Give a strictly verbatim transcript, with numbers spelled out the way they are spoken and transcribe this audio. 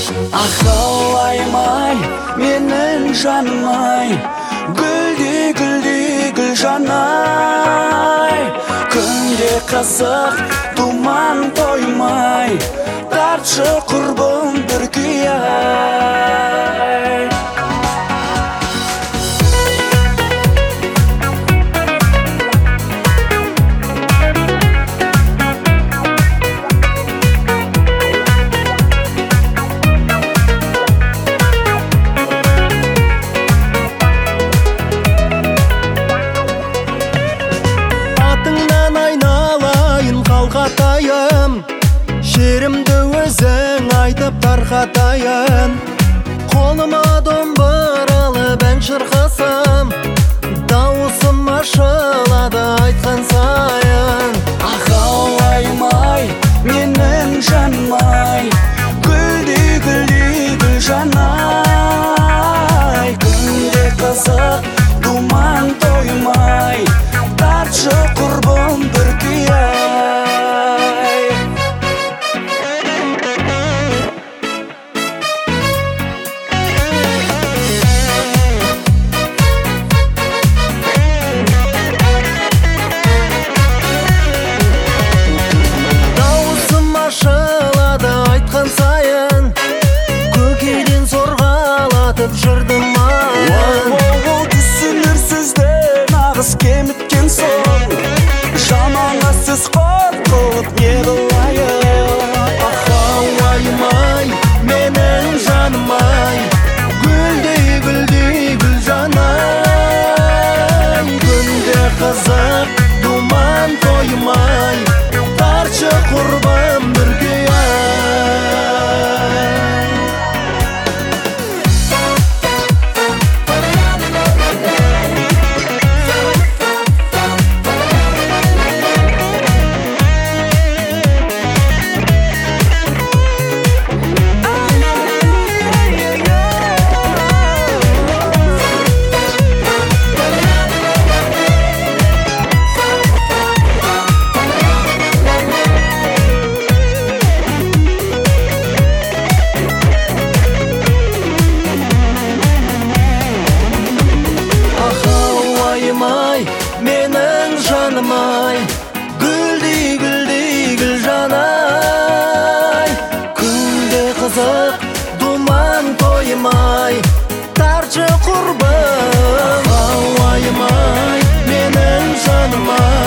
Ахалаймай, менің жанымай, гүлдей гүлдей гүл жанай. Күнде қызық, думан тоймай, тартшы құрбым бір күйай. Қатайын, шерімді өзің айтып тарқатайын. Қолыма домбыралып ән шырқасам, дауысым ашылады айтқан сайын. Ахалаймай, менің жанымай, гүлдей гүлдей гүл жанай. Күнде қызық, думан тоймай, тартшы құрбым бір күйай. Көкейден сорғалатып жырдым айын. Түсінер сөзден ағыс кеміткен соң, жаманға сөз қорқылып не қылайын. Ахалаймай, менің жанымай, гүлдей гүлдей гүл жанай. Күнде қызық, думан тоймай, тартшы құрбым бір күйай. Менің жанымай, гүлдей гүлдей гүл жанай. Күнде қызық, думан тоймай, тартшы құрбым. Ахалаймай, менің жанымай.